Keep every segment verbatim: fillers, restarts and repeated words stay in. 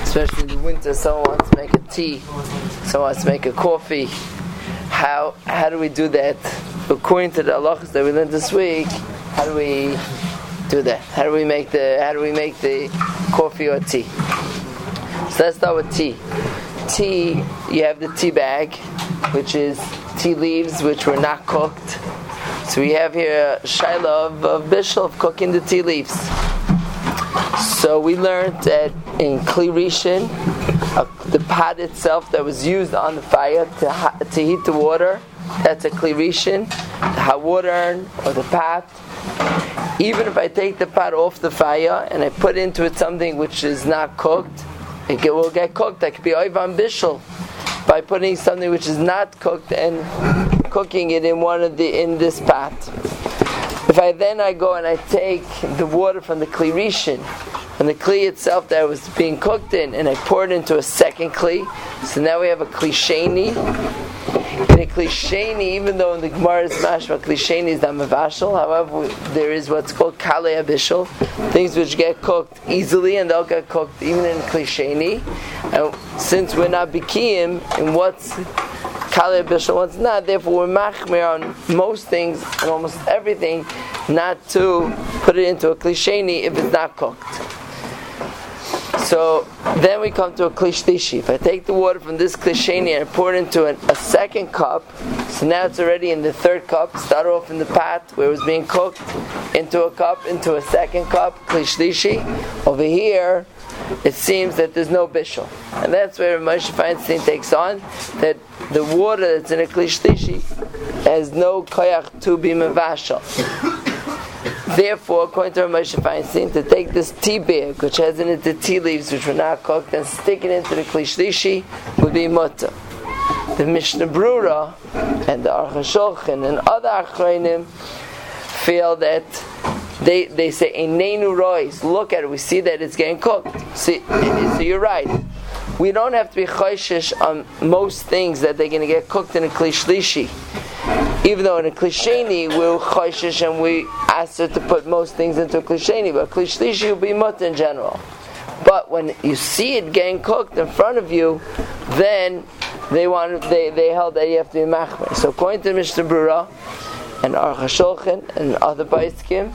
especially in the winter, someone wants to make a tea, someone wants to make a coffee. How how do we do that? According to the halachas that we learned this week, how do we do that? How do we make the how do we make the coffee or tea? So let's start with tea. Tea, you have the tea bag, which is tea leaves which were not cooked. So we have here a shaila of, of bishul, of cooking the tea leaves. So we learned that in Kli Rishon, uh, the pot itself that was used on the fire to, ha- to heat the water, that's a Kli Rishon. The hot water urn or the pot. Even if I take the pot off the fire and I put into it something which is not cooked, it will get cooked. That could be oivan bishul by putting something which is not cooked and cooking it in one of the in this pot. If I then I go and I take the water from the Kli Rishon, from the Kli itself that was being cooked in, and I pour it into a second Kli, so now we have a Kli Sheni. In a Kli Sheni, even though in the Gemara is mashma, Kli Sheni is not mavashal, however, there is what's called kalei abishal, things which get cooked easily and they'll get cooked even in Kli Sheni. And since we're not bikiyim in what's kalei abishal, what's not, therefore we're machmir on most things and almost everything not to put it into a Kli Sheni if it's not cooked. So then we come to a Kli Shlishi. If I take the water from this Kli Sheni and I pour it into an, a second cup, so now it's already in the third cup. Start off in the pot where it was being cooked, into a cup, into a second cup, Kli Shlishi. Over here, it seems that there's no bishul. And that's where Moshe Feinstein takes on, that the water that's in a Kli Shlishi has no koyach to be mevashal. Therefore, according to Moshe Feinstein, to take this tea bag, which has in it the tea leaves which were not cooked, and stick it into the Kli Shlishi would be mutter. The Mishnah Brura and the Aruch HaShulchan and other Achronim feel that they they say Einenu Rois. Look at it, we see that it's getting cooked. See, so you're right. We don't have to be choishish on most things that they're going to get cooked in a Kli Shlishi. Even though in a Kli Sheni we're choishish and we ask her to put most things into a Kli Sheni, but Kli Shlishi will be mutter in general. But when you see it getting cooked in front of you, then they want they, they held that you have to be machmer. So according to Mishnah Brura and Aruch HaShulchan and other Paiskim,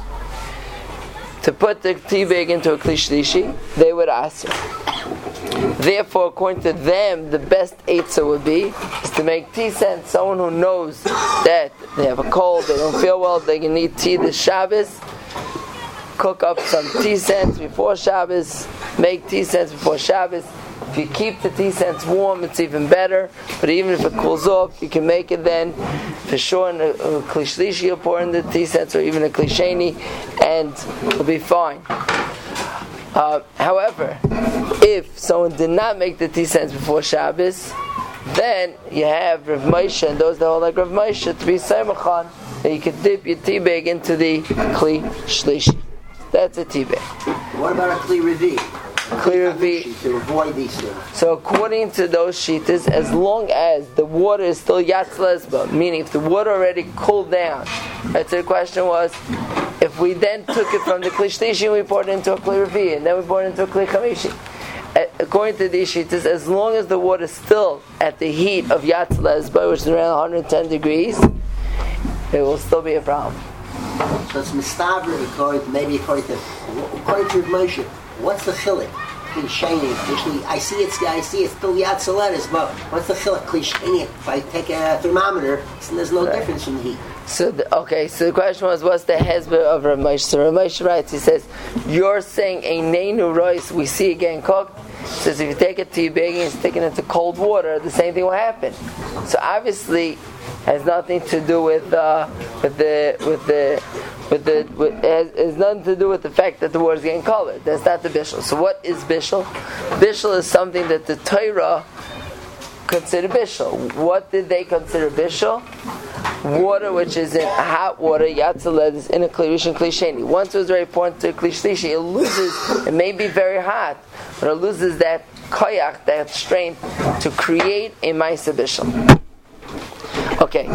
to put the tea bag into a Kli Shlishi, they would ask her. Therefore, according to them, the best eitzah would be is to make tea scents. Someone who knows that they have a cold, they don't feel well, they can eat tea this Shabbos, cook up some tea scents before Shabbos, make tea scents before Shabbos. If you keep the tea scents warm, it's even better. But even if it cools off, you can make it then. For sure, in a, a Kli Shlishi, you'll pour in the tea scents, or even a Kli Sheni, and it'll be fine. Uh, however, if someone did not make the tea scents before Shabbos, then you have Rav Moshe and those that hold like Rav Moshe to be Saimachan, that you could dip your tea bag into the Kli Shlishi. That's a tea bag. What about a Kli Revi? Kli Revi. To avoid these things. So according to those shitas, as long as the water is still Yatz Lesba, meaning if the water already cooled down, right, so the question was, if we then took it from the Kli Shlishi and we poured it into a Kli Revi, and then we poured it into a Kli Chamishi, according to these shitas, as long as the water is still at the heat of Yatz Lesba, which is around one hundred ten degrees, it will still be a problem. So it's mistavri according, maybe according to according to Moshe. What's the chilek? Kli Sheni. Actually, I see it's I see it's still Yatz Letters, but what's the chilek? Kli Sheni. If I take a thermometer, so there's no right. difference in the heat. So the, okay, so the question was, what's the hezbollah of Rav Moshe? So Rav Moshe writes, he says, you're saying a neinu rois, we see it getting cooked. He says if you take a tea bag and stick it into cold water, the same thing will happen. So obviously, has nothing to do with uh, with the with the with the with, has, has nothing to do with the fact that the water is getting colored. That's not the bishul. So what is bishul? Bishul is something that the Torah consider bishul. What did they consider bishul? Water which is in hot water, yatzaled, is in a Kli Rishon Kli Sheni. Once it was very important to Kli Shlishi, it loses, it may be very hot, but it loses that koyach, that strength to create a Maisa Bishul. Okay.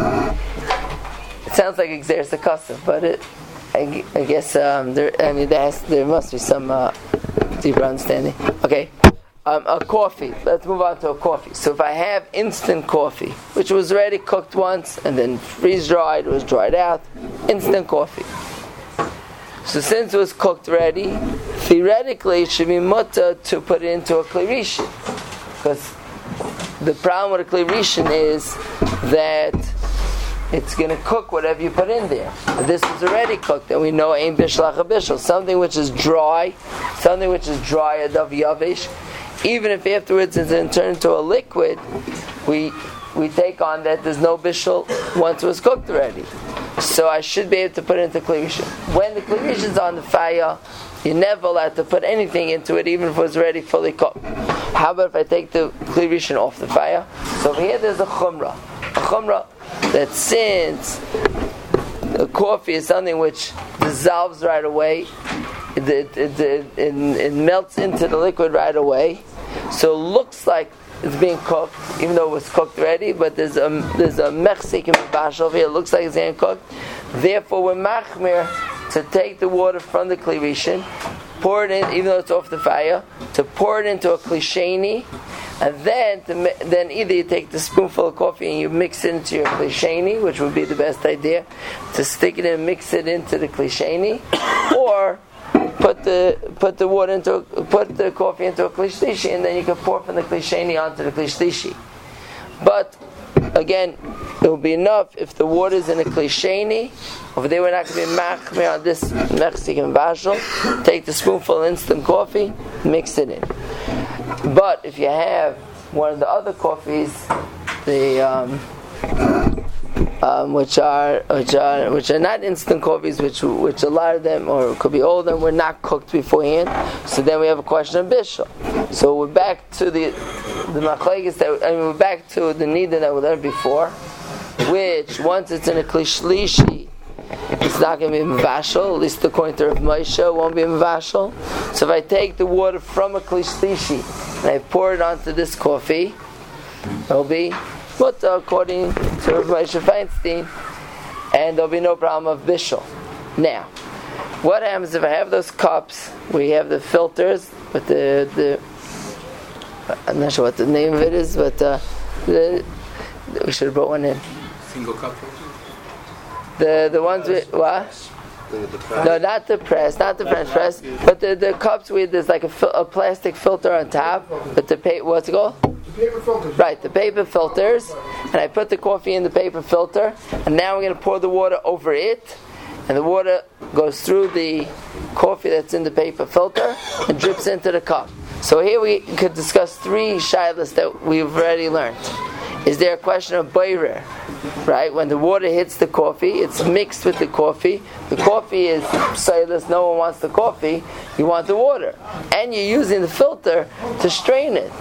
It sounds like Xer Sakasa, but it, I, I guess um, there. I mean, there, has, there must be some uh, deeper understanding. Okay. um, a coffee. Let's move on to a coffee. So if I have instant coffee, which was already cooked once and then freeze dried, it was dried out, instant coffee. So since it was cooked ready, theoretically it should be mutter to put it into a kli rishon, because the problem with a kli rishon is that it's going to cook whatever you put in there. This is already cooked, and we know ein bishlach a bishul. Something which is dry, something which is dry adav yavish, even if afterwards it's turned into a liquid, we we take on that there's no bishul once it was cooked already. So I should be able to put it into kli rishon. When the kli rishon is on the fire, you're never allowed to put anything into it, even if it was already fully cooked. How about if I take the kli rishon off the fire? So over here there's a chumrah. A chumrah that since the coffee is something which dissolves right away, it, it, it, it, it, it melts into the liquid right away, so it looks like it's being cooked, even though it was cooked already, but there's a there's a mechzik in the bash over here, it looks like it's being cooked. Therefore we're machmir to take the water from the kli rishon, pour it in, even though it's off the fire, to pour it into a kli sheni, and then to, then either you take the spoonful of coffee and you mix it into your kli sheni, which would be the best idea, to stick it in and mix it into the kli sheni, or put the put the water into put the coffee into a kli shlishi, and then you can pour from the kli sheni onto the kli shlishi. But again, it will be enough if the water is in a kli sheni. Over there, we're not going to be machmir on this Mexican bashal. Take the spoonful of instant coffee, mix it in. But if you have one of the other coffees, the um, um, which are which are which are not instant coffees, which which a lot of them, or it could be all of them, were not cooked beforehand. So then we have a question of bishul. So we're back to the the machlekes that I mean we're back to the nida that we learned before, which once it's in a kli shlishi, it's not going to be mevashel. At least according to Rav Moshe, it won't be mevashel. So if I take the water from a kli shlishi and I pour it onto this coffee, it'll be mutter according to Rav Moshe Feinstein, and there'll be no problem of bishul. Now, what happens if I have those cups? We have the filters, but the the I'm not sure what the name of it is, but uh, the, we should have brought one in. Single cup. The the ones with what? No, not the press, not the French press, but the, the cups with there's like a, fil- a plastic filter on top, but the pa- what's it called? The paper filters. Right, the paper filters, and I put the coffee in the paper filter, and now we're going to pour the water over it, and the water goes through the coffee that's in the paper filter and drips into the cup. So here we could discuss three shilas that we've already learned. Is there a question of boirer? Right, when the water hits the coffee, it's mixed with the coffee. The coffee is pseilus, no one wants the coffee, you want the water. And you're using the filter to strain it.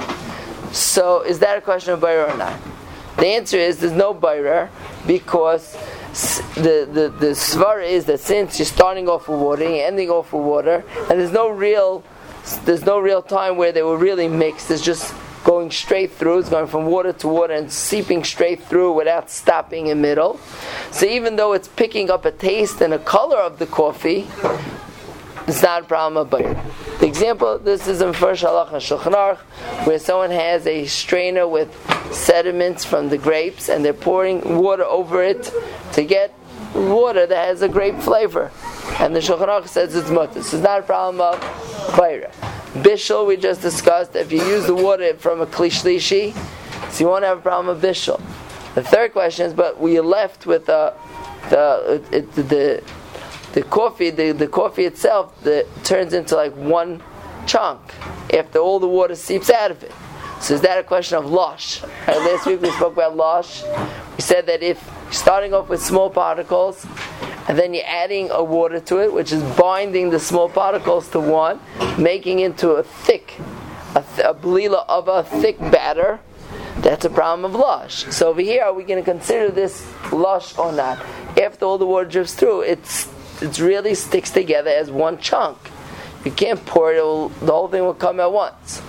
So is that a question of boirer or not? The answer is there's no boirer, because the, the, the svara is that since you're starting off with water and you're ending off with water, and there's no real there's no real time where they were really mixed, it's just going straight through, it's going from water to water and seeping straight through without stopping in middle. So even though it's picking up a taste and a color of the coffee, it's not a problem of boirer. The example, this is in First Halacha Shulchan Aruch, where someone has a strainer with sediments from the grapes and they're pouring water over it to get water that has a grape flavor. And the Shulchan Aruch says it's mutter. So it's not a problem of boirer. Bishul, we just discussed, if you use the water from a kli shlishi, so you won't have a problem with bishul. The third question is, but we are left with uh, the it, the the coffee, the, the coffee itself the, turns into like one chunk after all the water seeps out of it. So is that a question of losh? Right, last week we spoke about losh. We said that if you're starting off with small particles, and then you're adding a water to it, which is binding the small particles to one, making into a thick, a, th- a blila of a thick batter, that's a problem of lush. So over here, are we going to consider this lush or not? After all the water drips through, it's it really sticks together as one chunk. You can't pour it, it will, the whole thing will come at once.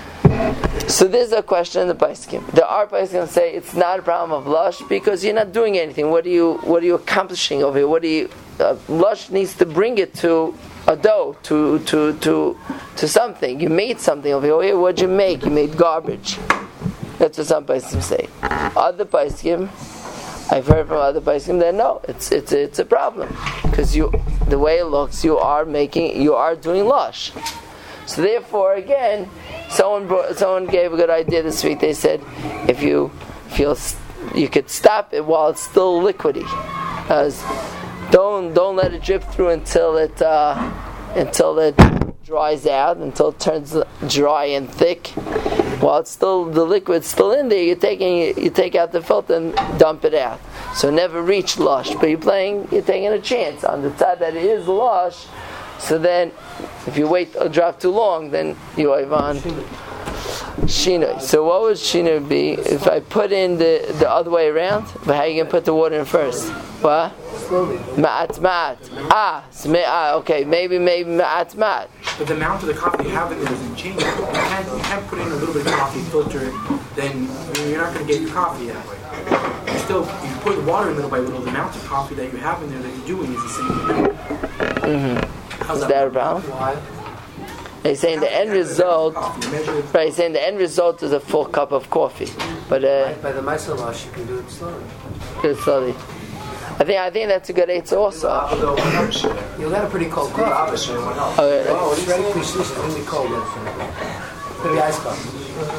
So there's a question in the Paiskim. The R Paiskim say it's not a problem of lush because you're not doing anything. What are you What are you accomplishing over here? What do you uh, lush needs to bring it to a dough to to to to something. You made something over here. What'd you make? You made garbage. That's what some Paiskim say. Other Paiskim, I've heard from other Paiskim that no, it's it's it's a problem because you the way it looks, you are making you are doing lush. So therefore, again, someone brought, someone gave a good idea this week. They said if you feel you could stop it while it's still liquidy. As don't don't let it drip through until it uh, until it dries out, until it turns dry and thick. While it's still the liquid's still in there, you're taking you take out the filter and dump it out. So never reach lush, but you're playing you're taking a chance on the side that it is lush. So then, if you wait a drop too long, then you have on Shinoi. So what would Shinoi be if I put in the, the other way around? But how are you going to put the water in first? What? Slowly. Ma'at ma'at. Ah, so may, ah, okay, maybe, maybe ma'at ma'at. But the amount of the coffee you have in there doesn't change. You can't, you can't put in a little bit of coffee, filter it, then I mean, you're not going to get your coffee that way. You still, you put the water in the way, but the amount of coffee that you have in there that you're doing is the same amount. Mm-hmm. Is that a problem? Why? He's saying the end result, right? He's saying the end result is a full cup of coffee, but uh, By the Meiser Lush, you can do it slowly. do it slowly. I think I think that's a good answer also. You got a pretty cold coffee. Oh, yeah. Oh, it's ready for solution. It's going to be cold. It's going to be ice coffee.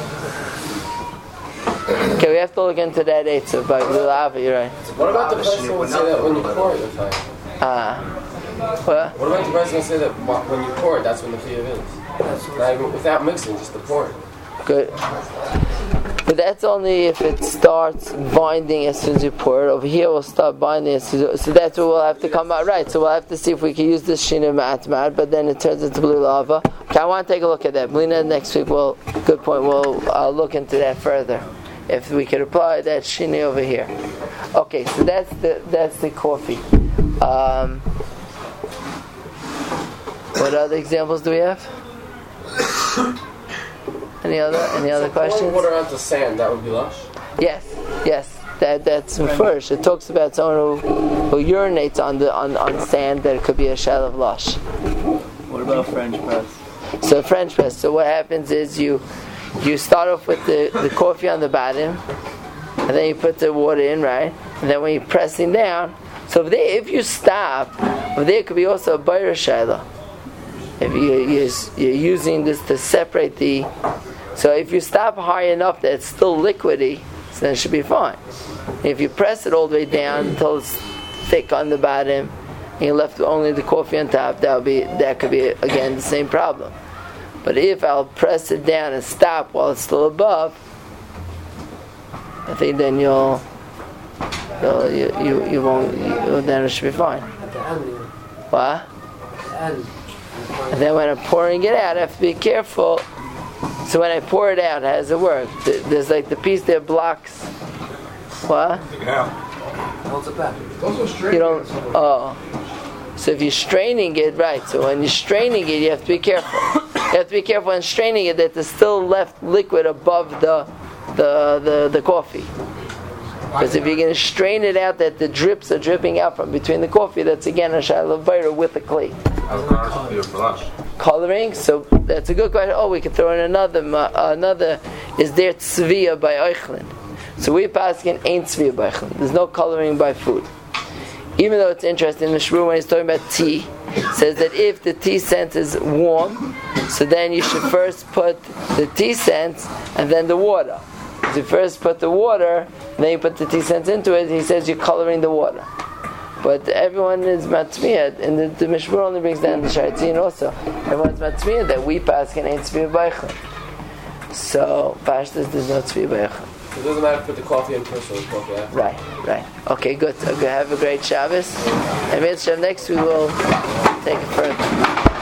Okay, we have to look into that answer, but the lava, you're right. What about the person who would say that when you pour it, fine? Ah, uh, what? What about the person who say that when you pour it, that's when the chiyuv is? Not even without mixing, just the pouring. Good. But that's only if it starts binding as soon as you pour it. Over here, we'll start binding as soon as, so that's what we'll have to come out right. So we'll have to see if we can use this Shinoi Ma'at Ma'at, but then it turns into blue lava. Okay, I want to take a look at that. Melina, next week, we'll, good point, we'll uh, look into that further. If we could apply that Shinoi over here. Okay, so that's the that's the coffee. Um, what other examples do we have? Any other any other so questions? pouring water onto sand, that would be lush? Yes, yes. That that's first. It talks about someone who, who urinates on the on, on sand that it could be a shell of lush. What about French press? So French press. So what happens is you you start off with the, the coffee on the bottom, and then you put the water in, right? And then when you're pressing down, so if, they, if you stop, over there could be also a bayra shayla. If you, you're, you're using this to separate the, so if you stop high enough that it's still liquidy, so then it should be fine. If you press it all the way down until it's thick on the bottom, and you're left with only the coffee on top, that would be that could be again the same problem. But if I'll press it down and stop while it's still above, I think then you'll, you'll you, you you won't you, then it should be fine. At the end, you- What? at the end. And then when I'm pouring it out, I have to be careful. So when I pour it out, how does it work? There's like the piece that blocks. What? Holds it back. You don't. Oh. So if you're straining it, right? So when you're straining it, you have to be careful. You have to be careful when straining it that there's still left liquid above the the the, the coffee. Because if you're going to strain it out, that the drips are dripping out from between the coffee, that's again a shayla bayra with the clay. Coloring, so that's a good question. Oh, we can throw in another. Uh, another is there tzviya by Eichlin? So we pass in ain't tzviya by Eichlin. There's no coloring by food. Even though it's interesting, the Shmuel when he's talking about tea, says that if the tea scent is warm, so then you should first put the tea scent and then the water. So you first put the water, then you put the tea scent into it. He says you're coloring the water. But everyone is matzmiyah, and the, the Mishmur only brings down the sharitzin also. Everyone's matzmiyah that we pass can ain't tzviya b'eichel. So pashtas there's no tzviya b'eichel. It doesn't matter to put the coffee in first or the coffee after. Right, right. Okay, good. Okay, have a great Shabbos. And Mitzvah next we will take it further.